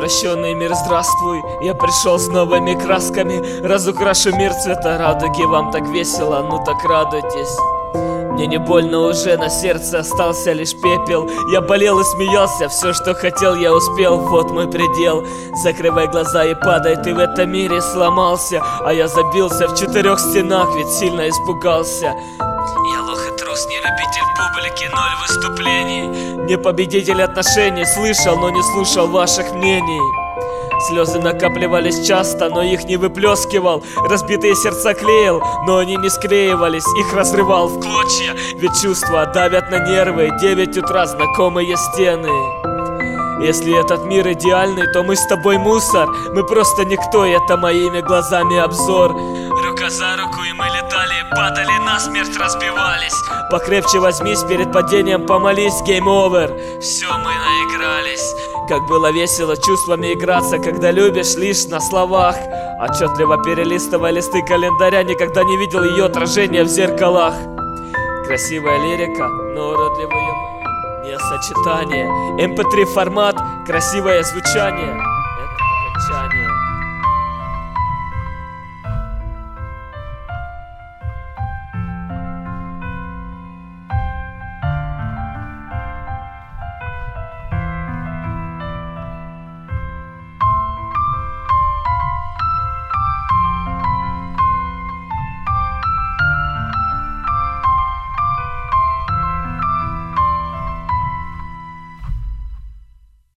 Воплощенный мир, здравствуй, я пришел с новыми красками. Разукрашу мир цвета радуги. Вам так весело, ну так радуйтесь. Мне не больно уже, на сердце остался лишь пепел. Я болел и смеялся, все, что хотел, я успел. Вот мой предел. Закрывай глаза и падай, ты в этом мире сломался. А я забился в 4 стенах, ведь сильно испугался. Я лох и трус, не любитель публики, 0 выступлений. Не победитель отношений, слышал, но не слушал ваших мнений. Слезы накапливались часто, но их не выплескивал. Разбитые сердца клеил, но они не склеивались. Их разрывал в клочья, ведь чувства давят на нервы. 9 утра, знакомые стены. Если этот мир идеальный, то мы с тобой мусор. Мы просто никто, это моими глазами обзор. Рука за руку, и мы летали, падали, насмерть разбивались. Покрепче возьмись, перед падением помолись, game over. Все, мы наигрались. Как было весело чувствами играться, когда любишь лишь на словах. Отчетливо перелистывая листы календаря, никогда не видел ее отражения в зеркалах. Красивая лирика, но уродливые не сочетание. MP3 формат, красивое звучание.